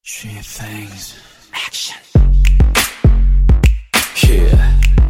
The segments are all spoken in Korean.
She things. Action. Yeah.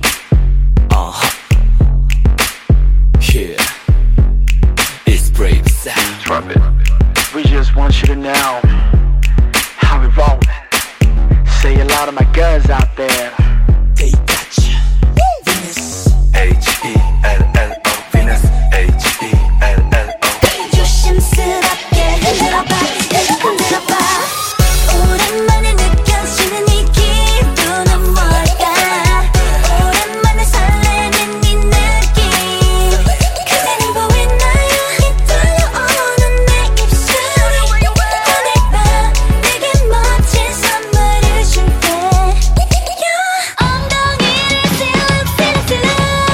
Yeah. It's brave sound. Drop it. We just want you to know how we roll. Say a lot of my girls out there. They got you. Venus. H-E-L-L-O. Venus. H-E-L-L-O. 조심스럽게 흔들어봐, 흔들어봐. 오랜만에 느껴지는 이 기분은 뭘까? 오랜만에 설레는 이 느낌. 그대는 보이나요? 떨려오는 내 입술. 오늘 밤 내게 멋진 선물을 줄게. 엉덩이를 silk, silk, silk.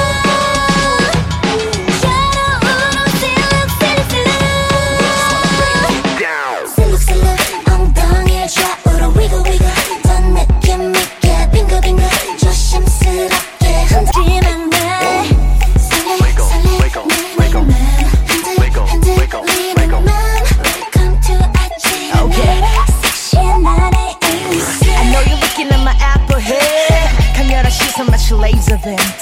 샤로우로 silk, silk, silk. silk, silk. 엉덩이를 좌우로 wiggle, wiggle. 더 느낌 있게 빙글빙글. 조심스럽게 흔들지만 날 설레, Wiggle, 설레. wiggle, 내 wiggle. 맘 Wiggle, 흔들, wiggle, 흔들리는 wiggle. 맘. Welcome to 아침. 섹시한 나의 일생. I know you're looking at my apple head. 강렬한 시선 마치 laser beam.